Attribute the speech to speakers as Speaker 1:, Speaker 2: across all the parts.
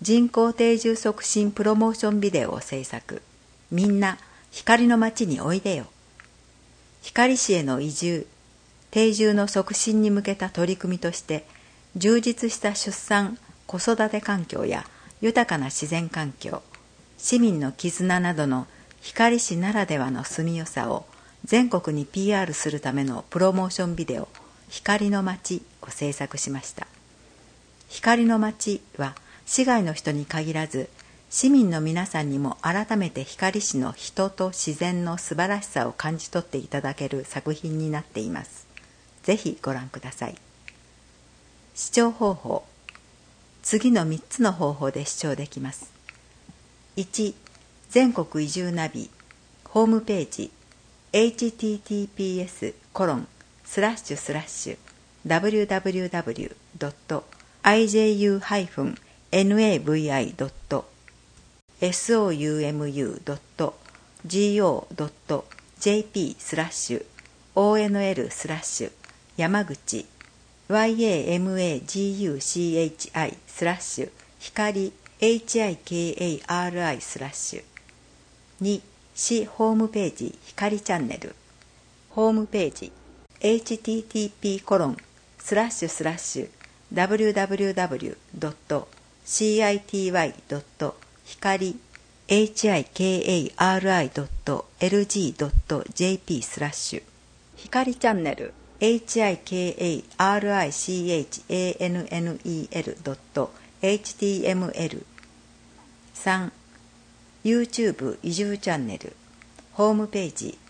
Speaker 1: 人口定住促進プロモーションビデオを制作。みんな光の街においでよ。光市への移住、定住の促進に向けた取り組みとして、充実した出産・子育て環境や豊かな自然環境、市民の絆などの光市ならではの住みよさを全国に PR するためのプロモーションビデオ、光の街を制作しました。光の街は市外の人に限らず、市民の皆さんにも改めて光市の人と自然の素晴らしさを感じ取っていただける作品になっています。ぜひご覧ください。視聴方法。次の3つの方法で視聴できます。1、全国移住ナビ、ホームページ、https://www.iju-navi.soul.jp/onl/ 山口yamaguchi/光hikari/2 市ホームページ光チャンネルホームページ http://www.hikari.lg.jp/ 光チャンネル hikari.channel.html 3. YouTube 移住チャンネルホームページ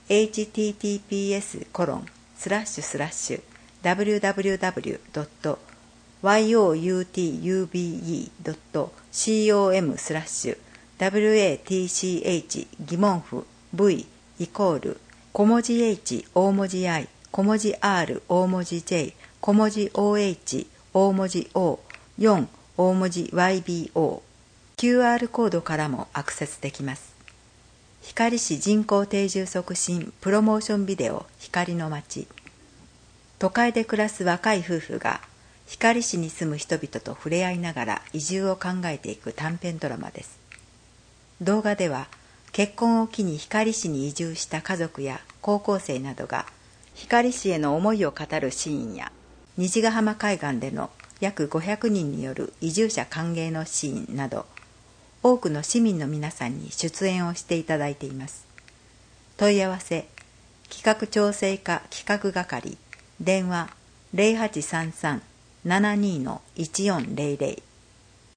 Speaker 1: https://www.youtube.com/watch 疑問符 v 小文字 h 大文字 i 小文字 r 大文字 j 小文字 oh 大文字 o 4大文字 ybo QR コードからもアクセスできます。光市人口定住促進プロモーションビデオ光の街。都会で暮らす若い夫婦が光市に住む人々と触れ合いながら移住を考えていく短編ドラマです。動画では結婚を機に光市に移住した家族や高校生などが光市への思いを語るシーンや虹ヶ浜海岸での約500人による移住者歓迎のシーンなど多くの市民の皆さんに出演をしていただいています。問い合わせ企画調整課企画係電話 0833-72-1400